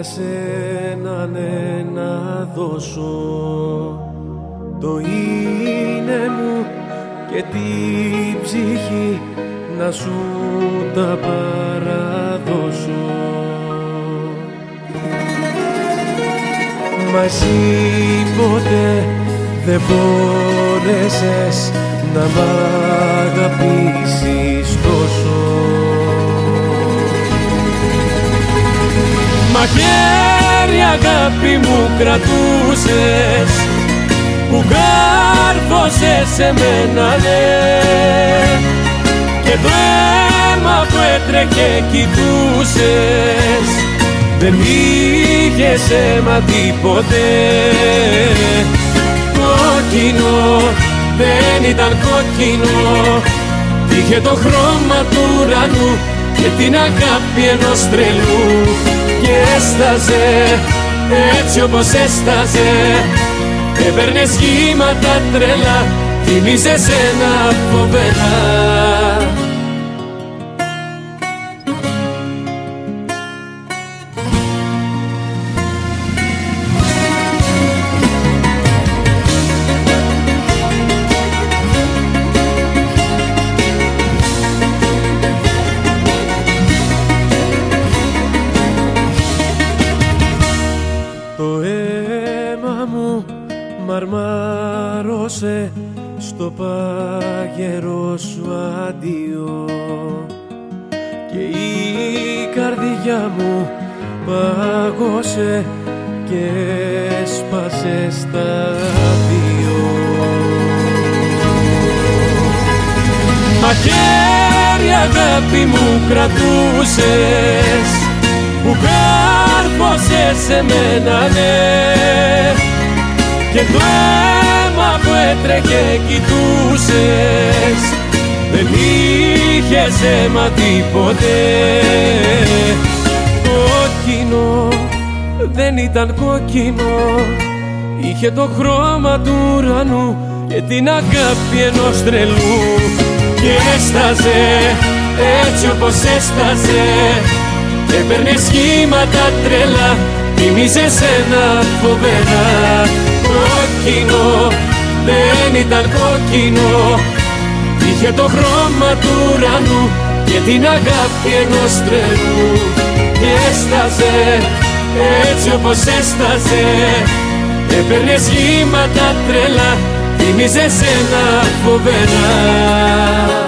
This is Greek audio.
σένα ναι να δώσω το είναι μου και την ψυχή να σου τα παραδώσω. Μα εσύ ποτέ δεν μπόρεσες να μ' αγαπήσεις τόσο. Μαχαίρι αγάπη μου κρατούσες που κάρφωσες σε μένα ναι, και το αίμα που έτρεχε κοιτούσες δεν είχες αίμα τίποτε. Κόκκινο δεν ήταν κόκκινο, είχε το χρώμα του ουρανού και την αγάπη ενός τρελού, και έσταζε έτσι όπως έσταζε, έπαιρνε σχήματα τρελά, θύμιζε σένα φοβερά. Μαρμάρωσε στο πάγερο σου αντίο και η καρδιά μου πάγωσε και έσπασε στα δύο. Μαχαίρι αγάπη μου κρατούσες που κάρφωσες σε μένα ναι, και το αίμα που έτρεχε κοιτούσες δεν είχες αίμα τίποτε. Κόκκινο δεν ήταν κόκκινο, είχε το χρώμα του ουρανού και την αγάπη ενός τρελού, και έσταζε έτσι όπως έσταζε, έπαιρνε σχήματα τρελά, θύμιζε σένα φοβερά. Κόκκινο δεν ήταν κόκκινο, είχε το χρώμα του ουρανού και την αγάπη ενός τρελού, και έσταζε έτσι όπως έσταζε, έπαιρνε σχήματα τρελά, θύμιζε σένα φοβερά.